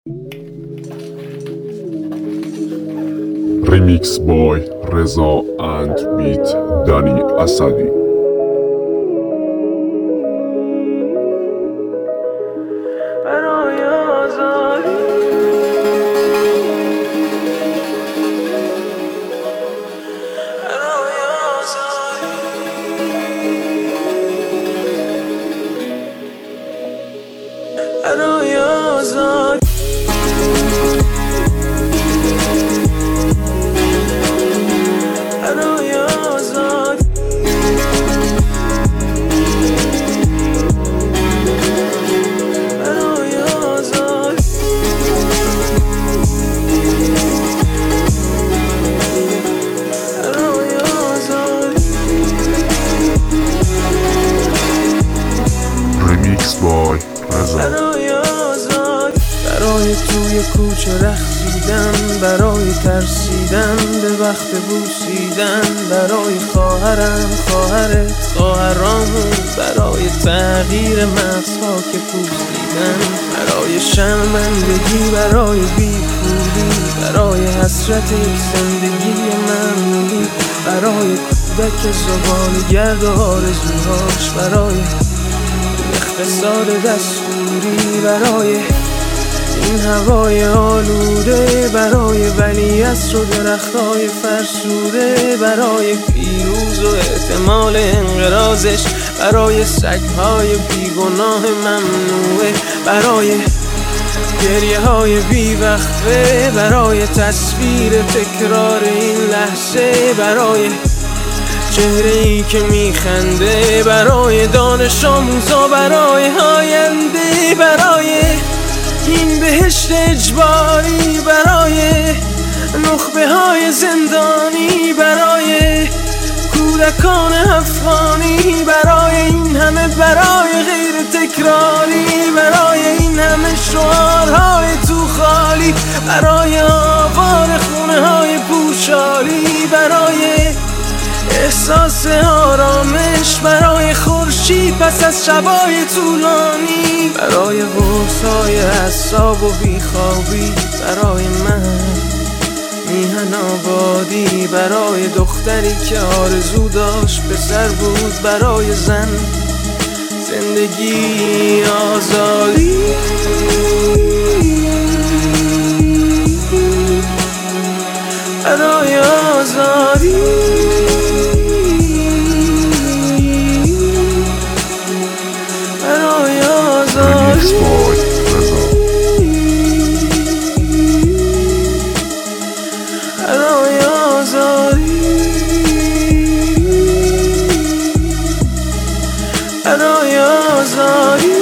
Remix by Reza and beat Dani Asadi. Remix by Reza. برای توی کوچه رقصیدن، برای ترسیدن به وقت بوسیدن، برای خواهرم خواهرت خواهرامون، برای تغییر مغزها که پوسیدن، برای شرمندگی برای بی‌پولی، برای حسرت یک زندگی معمولی، برای کودک زباله‌گرد و آرزوهاش، برای اقتصاد دستوری، برای این هوای آلوده، برای ولیعصر و درختای فرسوده، برای پیروز و احتمال انقراضش، برای سگهای بیگناه ممنوعه، برای گریه های بیوقفه، برای تصویر تکرار این لحظه، برای چهره ای که میخنده، برای دانش آموزا، برای آینده، برای این بهشت اجباری، برای نخبه های زندانی، برای کودکان افغانی، برای این همه برای غیر تکراری، برای این همه شعارهای تو خالی، برای آوار خونه های پوشالی، برای احساس آرامش، برای خورشید پس از شبای طولانی، برای قرص‌های اعصاب و بیخوابی، برای من میهن آبادی، برای دختری که آرزو داشت پسر بود، برای زن زندگی آزادی، برای آزادی، Remix by Reza. برای آزادی، برای آزادی.